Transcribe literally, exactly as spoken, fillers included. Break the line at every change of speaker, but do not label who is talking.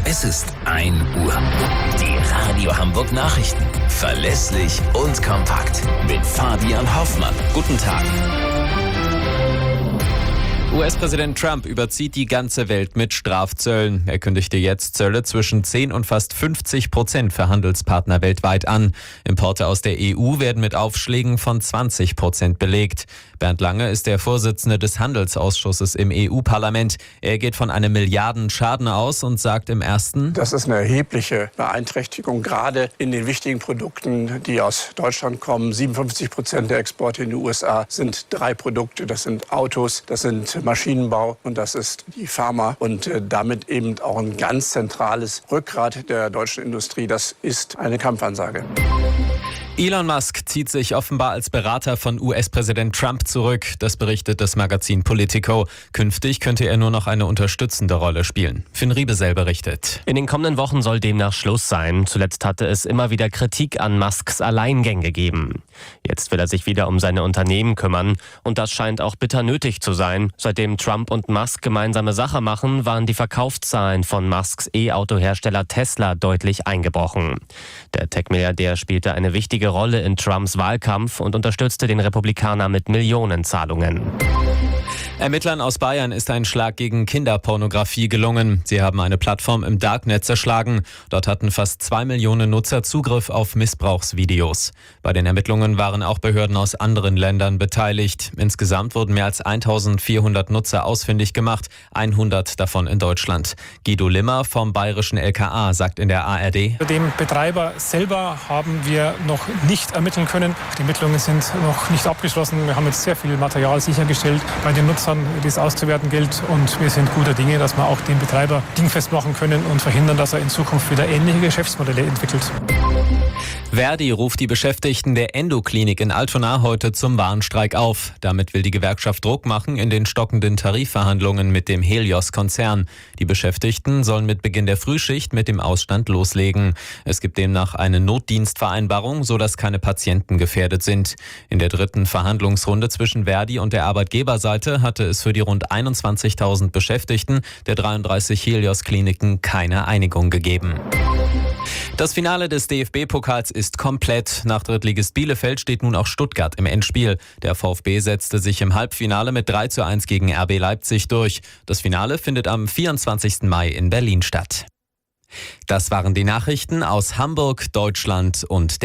Es ist ein Uhr. Die Radio Hamburg Nachrichten. Verlässlich und kompakt. Mit Fabian Hoffmann. Guten Tag.
U S-Präsident Trump überzieht die ganze Welt mit Strafzöllen. Er kündigte jetzt Zölle zwischen zehn und fast fünfzig Prozent für Handelspartner weltweit an. Importe aus der E U werden mit Aufschlägen von zwanzig Prozent belegt. Bernd Lange ist der Vorsitzende des Handelsausschusses im E U-Parlament. Er geht von einem Milliardenschaden aus und sagt im ersten:
Das ist eine erhebliche Beeinträchtigung, gerade in den wichtigen Produkten, die aus Deutschland kommen. siebenundfünfzig Prozent der Exporte in die U S A sind drei Produkte. Das sind Autos, das sind Maschinenbau und das ist die Pharma und äh, damit eben auch ein ganz zentrales Rückgrat der deutschen Industrie. Das ist eine Kampfansage.
Elon Musk zieht sich offenbar als Berater von U S-Präsident Trump zurück. Das berichtet das Magazin Politico. Künftig könnte er nur noch eine unterstützende Rolle spielen. Finn Riebesell berichtet.
In den kommenden Wochen soll demnach Schluss sein. Zuletzt hatte es immer wieder Kritik an Musks Alleingänge gegeben. Jetzt will er sich wieder um seine Unternehmen kümmern. Und das scheint auch bitter nötig zu sein. Seitdem Trump und Musk gemeinsame Sache machen, waren die Verkaufszahlen von Musks E-Auto-Hersteller Tesla deutlich eingebrochen. Der Tech-Milliardär spielte eine wichtige Rolle in Trumps Wahlkampf und unterstützte den Republikaner mit Millionenzahlungen.
Ermittlern aus Bayern ist ein Schlag gegen Kinderpornografie gelungen. Sie haben eine Plattform im Darknet zerschlagen. Dort hatten fast zwei Millionen Nutzer Zugriff auf Missbrauchsvideos. Bei den Ermittlungen waren auch Behörden aus anderen Ländern beteiligt. Insgesamt wurden mehr als eintausendvierhundert Nutzer ausfindig gemacht, hundert davon in Deutschland. Guido Limmer vom bayerischen L K A sagt in der A R D:
Dem Betreiber selber haben wir noch nicht ermitteln können. Die Ermittlungen sind noch nicht abgeschlossen. Wir haben jetzt sehr viel Material sichergestellt. Bei den Nutzern, das auszuwerten gilt, und wir sind guter Dinge, dass wir auch den Betreiber dingfest machen können und verhindern, dass er in Zukunft wieder ähnliche Geschäftsmodelle entwickelt.
Verdi ruft die Beschäftigten der Endoklinik in Altona heute zum Warnstreik auf. Damit will die Gewerkschaft Druck machen in den stockenden Tarifverhandlungen mit dem Helios-Konzern. Die Beschäftigten sollen mit Beginn der Frühschicht mit dem Ausstand loslegen. Es gibt demnach eine Notdienstvereinbarung, sodass keine Patienten gefährdet sind. In der dritten Verhandlungsrunde zwischen Verdi und der Arbeitgeberseite hatte es für die rund einundzwanzigtausend Beschäftigten der dreiunddreißig Helios-Kliniken keine Einigung gegeben. Das Finale des D F B-Pokals ist komplett. Nach Drittligist Bielefeld steht nun auch Stuttgart im Endspiel. Der VfB setzte sich im Halbfinale mit drei zu eins gegen R B Leipzig durch. Das Finale findet am vierundzwanzigsten Mai in Berlin statt. Das waren die Nachrichten aus Hamburg, Deutschland und der